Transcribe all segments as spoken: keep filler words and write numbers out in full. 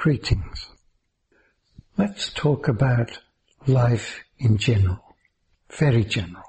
Greetings. Let's talk about life in general, very general.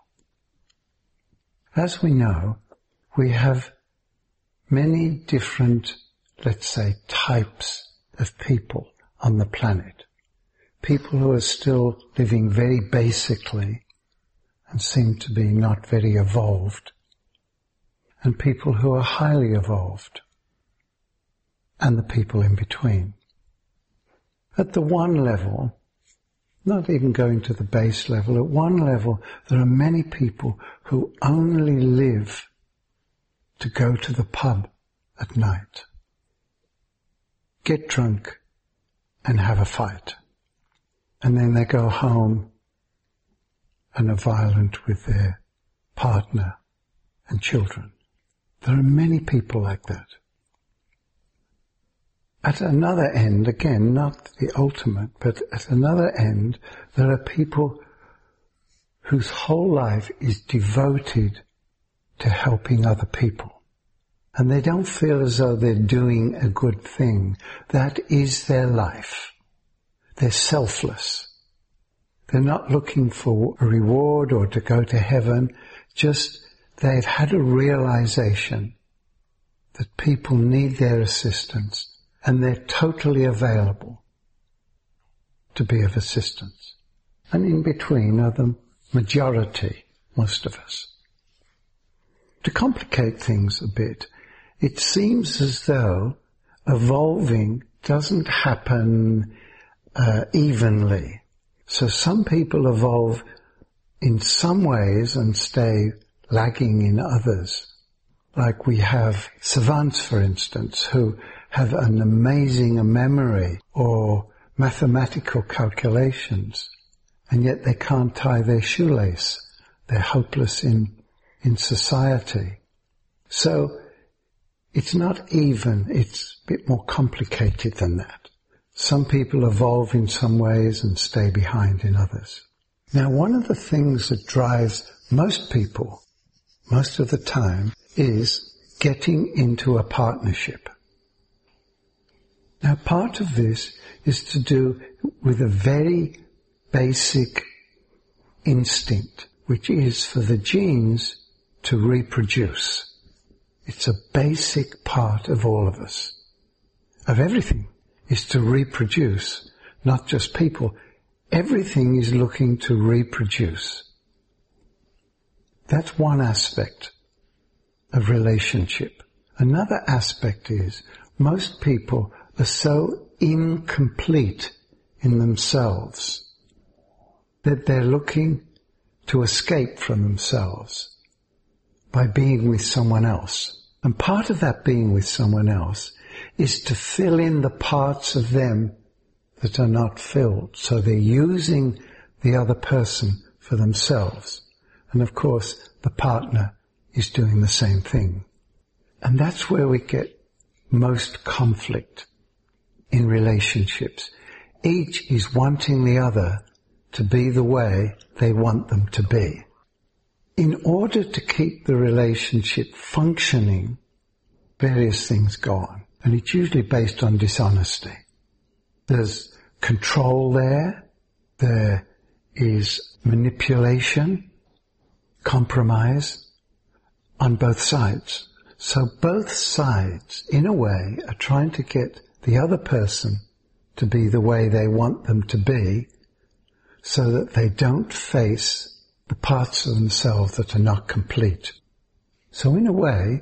As we know, we have many different, let's say, types of people on the planet. People who are still living very basically and seem to be not very evolved, and people who are highly evolved, and the people in between. At the one level, not even going to the base level, at one level there are many people who only live to go to the pub at night, get drunk and have a fight, and then they go home and are violent with their partner and children. There are many people like that. At another end, again, not the ultimate, but at another end, there are people whose whole life is devoted to helping other people. And they don't feel as though they're doing a good thing. That is their life. They're selfless. They're not looking for a reward or to go to heaven. Just they've had a realization that people need their assistance. And they're totally available to be of assistance. And in between are the majority, most of us. To complicate things a bit, it seems as though evolving doesn't happen uh, evenly. So some people evolve in some ways and stay lagging in others. Like we have savants, for instance, who have an amazing memory or mathematical calculations, and yet they can't tie their shoelace. They're hopeless in, in society. So it's not even, it's a bit more complicated than that. Some people evolve in some ways and stay behind in others. Now, one of the things that drives most people, most of the time, is getting into a partnership. Now, part of this is to do with a very basic instinct, which is for the genes to reproduce. It's a basic part of all of us, of everything, is to reproduce, not just people. Everything is looking to reproduce. That's one aspect of relationship. Another aspect is most people are so incomplete in themselves that they're looking to escape from themselves by being with someone else. And part of that being with someone else is to fill in the parts of them that are not filled. So they're using the other person for themselves. And of course, the partner is doing the same thing. And that's where we get most conflict in relationships. Each is wanting the other to be the way they want them to be. In order to keep the relationship functioning, various things go on. And it's usually based on dishonesty. There's control there. There is manipulation, compromise on both sides. So both sides, in a way, are trying to get the other person to be the way they want them to be, so that they don't face the parts of themselves that are not complete. So in a way,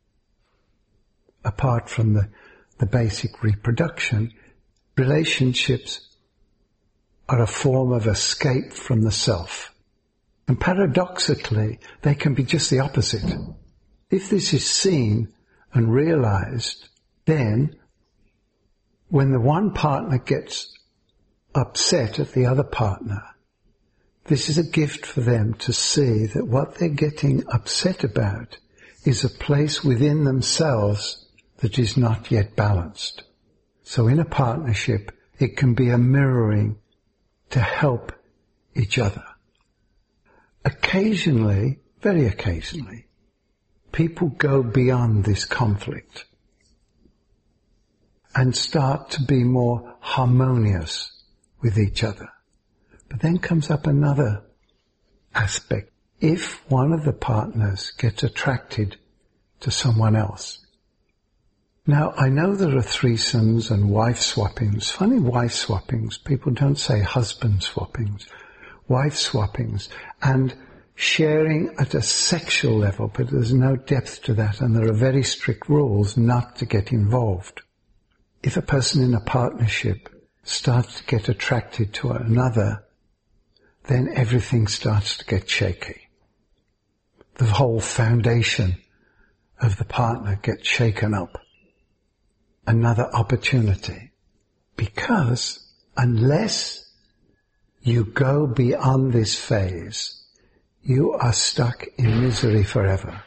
apart from the, the basic reproduction, relationships are a form of escape from the self. And paradoxically, they can be just the opposite. If this is seen and realized, then when the one partner gets upset at the other partner, this is a gift for them to see that what they're getting upset about is a place within themselves that is not yet balanced. So in a partnership, it can be a mirroring to help each other. Occasionally, very occasionally, people go beyond this conflict. and start to be more harmonious with each other. But then comes up another aspect. If one of the partners gets attracted to someone else. Now, I know there are threesomes and wife swappings. Funny, wife swappings. People don't say husband swappings. Wife swappings. And sharing at a sexual level, but there's no depth to that, and there are very strict rules not to get involved. If a person in a partnership starts to get attracted to another, then everything starts to get shaky. The whole foundation of the partner gets shaken up. Another opportunity. Because unless you go beyond this phase, you are stuck in misery forever.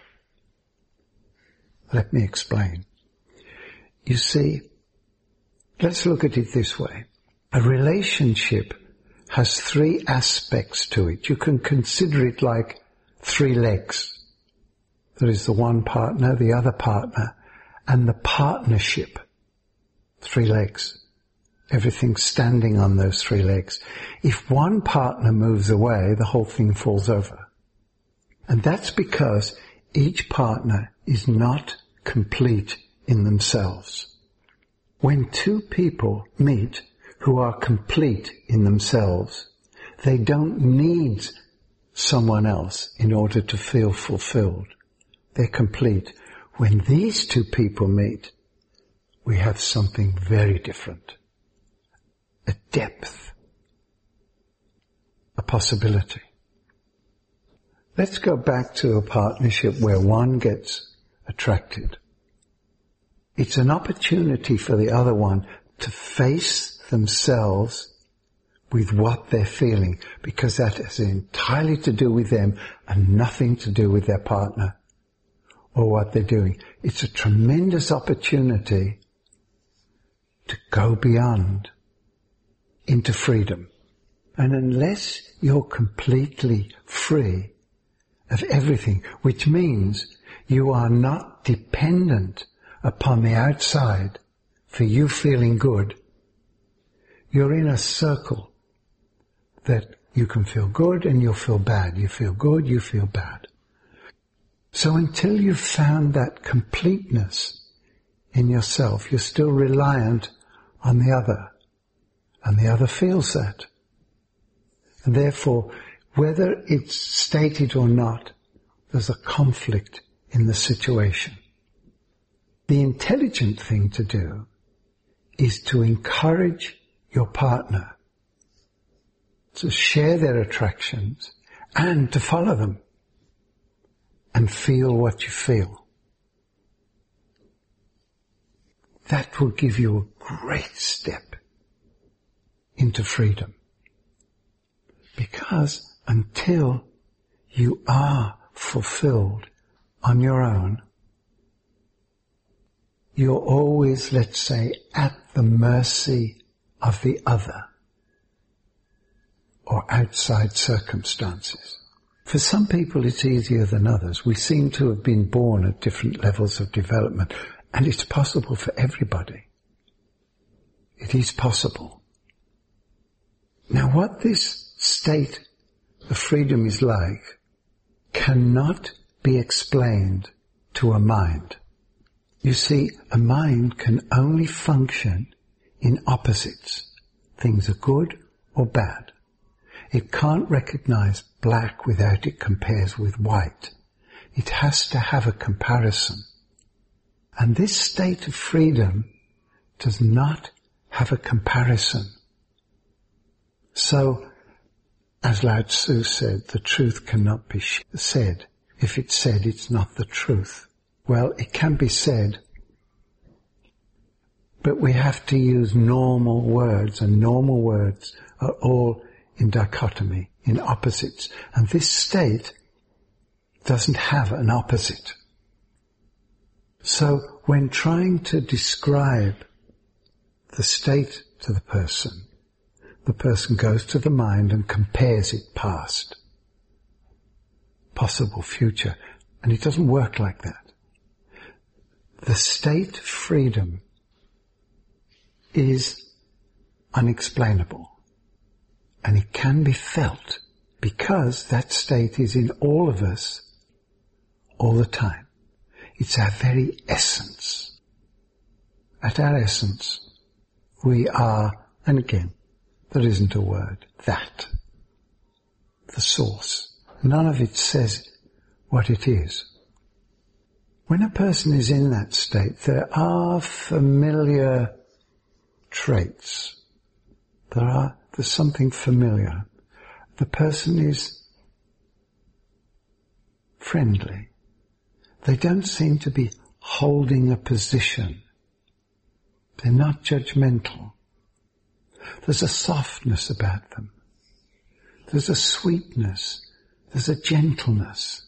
Let me explain. You see, let's look at it this way. A relationship has three aspects to it. You can consider it like three legs. There is the one partner, the other partner, and the partnership. Three legs. Everything's standing on those three legs. If one partner moves away, the whole thing falls over. And that's because each partner is not complete in themselves. When two people meet who are complete in themselves, they don't need someone else in order to feel fulfilled. They're complete. When these two people meet, we have something very different. A depth. A possibility. Let's go back to a partnership where one gets attracted. It's an opportunity for the other one to face themselves with what they're feeling, because that is entirely to do with them and nothing to do with their partner or what they're doing. It's a tremendous opportunity to go beyond into freedom. And unless you're completely free of everything, which means you are not dependent upon the outside for you feeling good, you're in a circle that you can feel good and you'll feel bad. You feel good, you feel bad. So until you've found that completeness in yourself, you're still reliant on the other. And the other feels that. And therefore, whether it's stated or not, there's a conflict in the situation. The intelligent thing to do is to encourage your partner to share their attractions and to follow them and feel what you feel. That will give you a great step into freedom. Because until you are fulfilled on your own, you're always, let's say, at the mercy of the other or outside circumstances. For some people it's easier than others. We seem to have been born at different levels of development, and it's possible for everybody. It is possible. Now what this state of freedom is like cannot be explained to a mind. You see, a mind can only function in opposites. Things are good or bad. It can't recognize black without it compares with white. It has to have a comparison. And this state of freedom does not have a comparison. So, as Lao Tzu said, the truth cannot be said. If it's said, it's not the truth. Well, it can be said, but we have to use normal words, and normal words are all in dichotomy, in opposites. And this state doesn't have an opposite. So when trying to describe the state to the person, the person goes to the mind and compares it past, possible, future, and it doesn't work like that. The state of freedom is unexplainable. And it can be felt because that state is in all of us all the time. It's our very essence. At our essence, we are, and again, there isn't a word, that. The source. None of it says what it is. When a person is in that state, there are familiar traits. There are, there's something familiar. The person is friendly. They don't seem to be holding a position. They're not judgmental. There's a softness about them. There's a sweetness. There's a gentleness.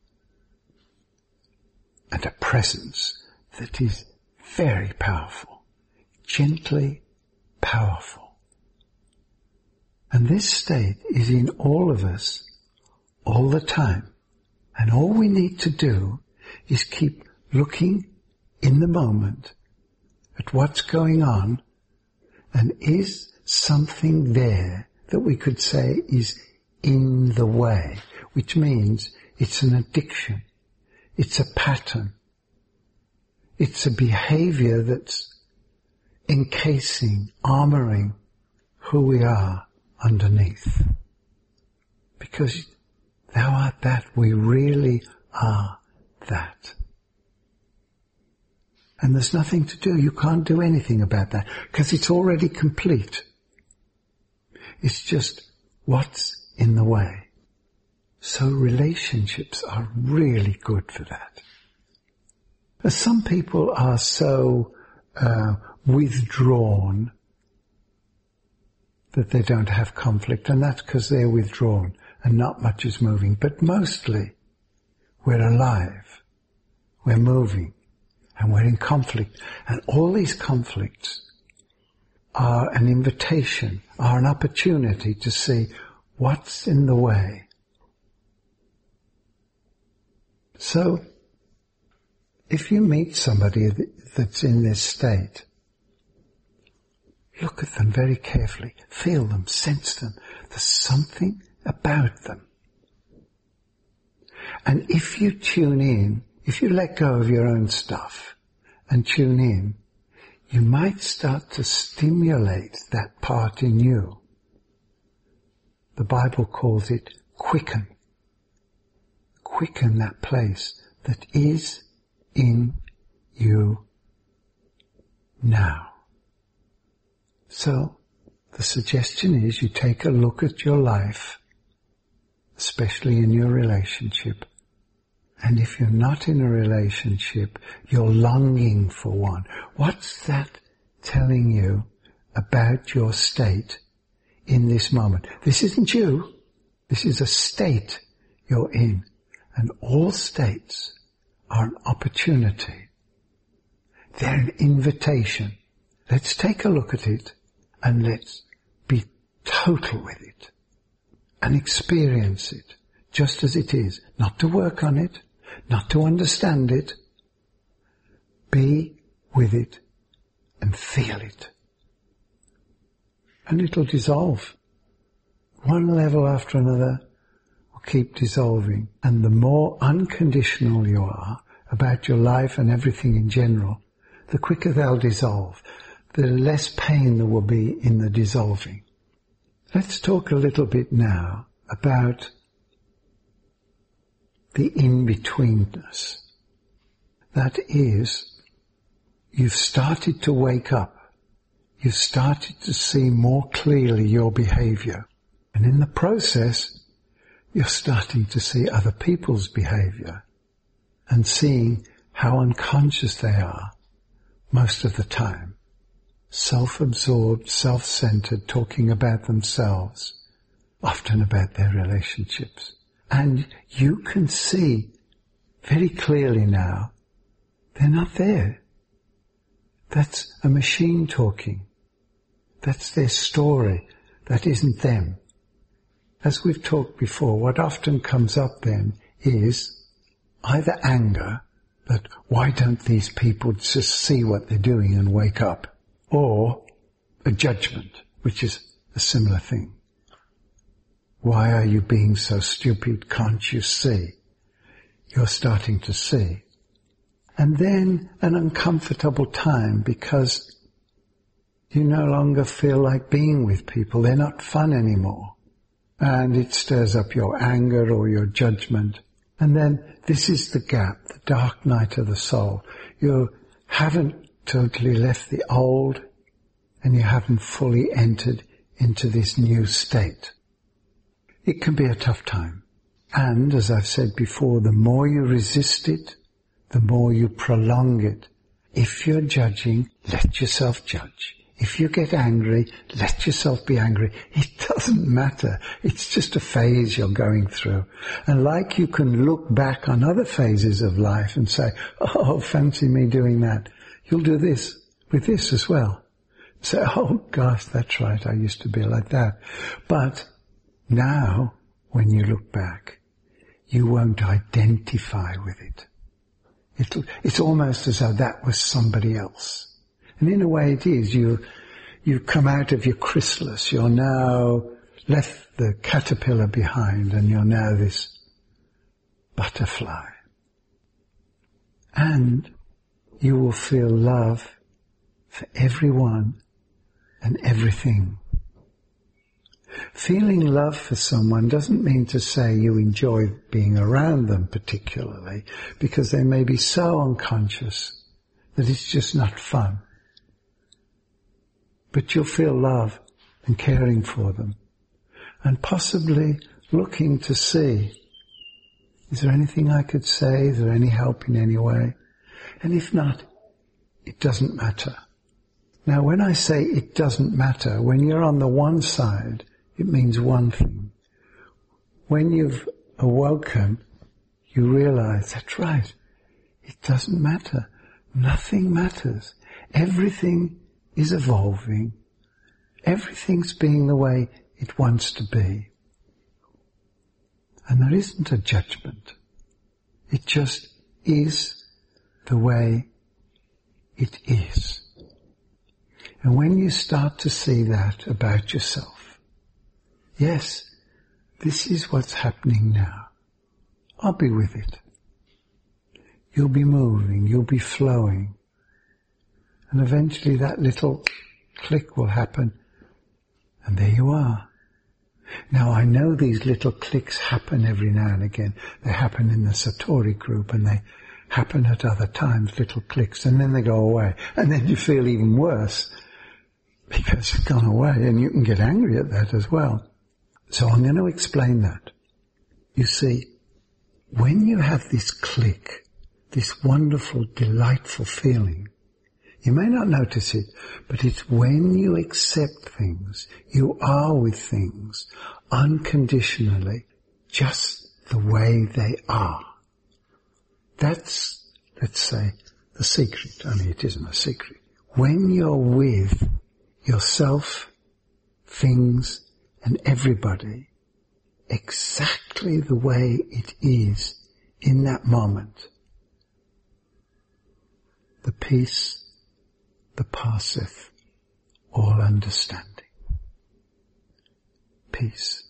And a presence that is very powerful. Gently powerful. And this state is in all of us all the time. And all we need to do is keep looking in the moment at what's going on, and is something there that we could say is in the way, which means it's an addiction, it's a pattern, it's a behavior that's encasing, armoring who we are underneath. Because thou art that, we really are that. And there's nothing to do. You can't do anything about that because it's already complete. It's just what's in the way. So relationships are really good for that. Some people are so uh, withdrawn that they don't have conflict, and that's because they're withdrawn and not much is moving. But mostly we're alive, we're moving, and we're in conflict. And all these conflicts are an invitation, are an opportunity to see what's in the way. So, if you meet somebody that's in this state, look at them very carefully, feel them, sense them. There's something about them. And if you tune in, if you let go of your own stuff and tune in, you might start to stimulate that part in you. The Bible calls it quicken. Quicken that place that is in you now. So, the suggestion is you take a look at your life, especially in your relationship. And if you're not in a relationship, you're longing for one. What's that telling you about your state in this moment? This isn't you. This is a state you're in. And all states are an opportunity. They're an invitation. Let's take a look at it and let's be total with it and experience it just as it is. Not to work on it, not to understand it. Be with it and feel it. And it'll dissolve. One level after another will keep dissolving. And the more unconditional you are about your life and everything in general, the quicker they'll dissolve. The less pain there will be in the dissolving. Let's talk a little bit now about the in-betweenness. That is, you've started to wake up. You've started to see more clearly your behavior. And in the process, you're starting to see other people's behavior and seeing how unconscious they are most of the time. Self-absorbed, self-centered, talking about themselves, often about their relationships. And you can see very clearly now, they're not there. That's a machine talking. That's their story. That isn't them. As we've talked before, what often comes up then is either anger, that why don't these people just see what they're doing and wake up? Or a judgment, which is a similar thing. Why are you being so stupid? Can't you see? You're starting to see. And then an uncomfortable time because you no longer feel like being with people. They're not fun anymore. And it stirs up your anger or your judgment. And then this is the gap, the dark night of the soul. You haven't totally left the old and you haven't fully entered into this new state. It can be a tough time. And as I've said before, the more you resist it, the more you prolong it. If you're judging, let yourself judge. If you get angry, let yourself be angry. It doesn't matter. It's just a phase you're going through. And like you can look back on other phases of life and say, oh, fancy me doing that. You'll do this with this as well. Say, oh gosh, that's right, I used to be like that. But now, when you look back, you won't identify with it. It'll, it's almost as though that was somebody else. And in a way it is. You, you've come out of your chrysalis. You're now left the caterpillar behind and you're now this butterfly. And you will feel love for everyone and everything. Feeling love for someone doesn't mean to say you enjoy being around them particularly, because they may be so unconscious that it's just not fun. But you'll feel love and caring for them, and possibly looking to see, is there anything I could say? Is there any help in any way? And if not, it doesn't matter. Now when I say it doesn't matter, when you're on the one side, it means one thing. When you've awoken, you realize, that's right, it doesn't matter. Nothing matters. Everything is evolving. Everything's being the way it wants to be. And there isn't a judgment. It just is the way it is. And when you start to see that about yourself, yes, this is what's happening now. I'll be with it. You'll be moving, you'll be flowing. And eventually that little click will happen, and there you are. Now I know these little clicks happen every now and again. They happen in the Satori group, and they happen at other times, little clicks, and then they go away. And then you feel even worse, because it's gone away, and you can get angry at that as well. So I'm going to explain that. You see, when you have this click, this wonderful, delightful feeling, you may not notice it, but it's when you accept things, you are with things unconditionally, just the way they are. That's, let's say, the secret. Only it isn't a secret. When you're with yourself, things, and everybody exactly the way it is in that moment, the peace that passeth all understanding. Peace.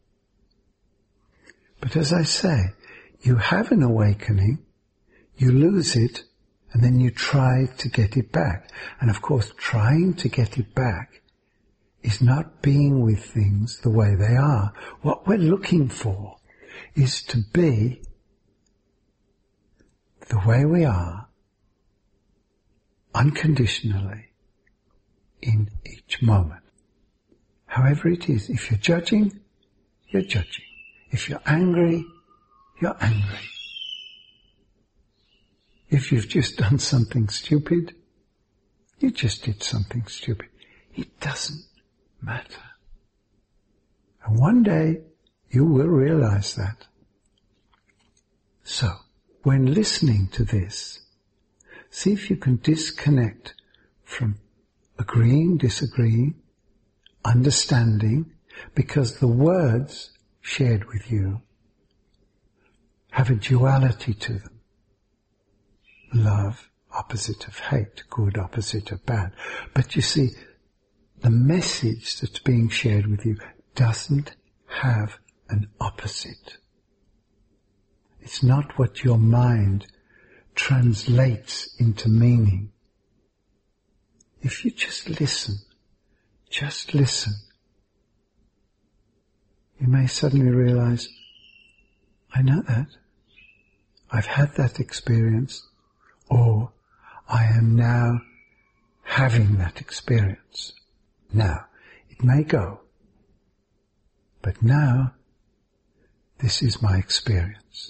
But as I say, you have an awakening, you lose it, and then you try to get it back. And of course, trying to get it back is not being with things the way they are. What we're looking for is to be the way we are, unconditionally, in each moment. However it is, if you're judging, you're judging. If you're angry, you're angry. If you've just done something stupid, you just did something stupid. It doesn't matter. And one day you will realize that. So, when listening to this, see if you can disconnect from agreeing, disagreeing, understanding, because the words shared with you have a duality to them. Love, opposite of hate, good, opposite of bad. But you see, the message that's being shared with you doesn't have an opposite. It's not what your mind translates into meaning. If you just listen, just listen, you may suddenly realize, I know that. I've had that experience, or I am now having that experience. Now, it may go, but now, this is my experience.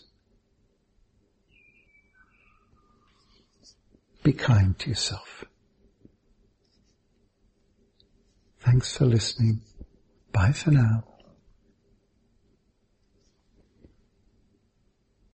Be kind to yourself. Thanks for listening. Bye for now.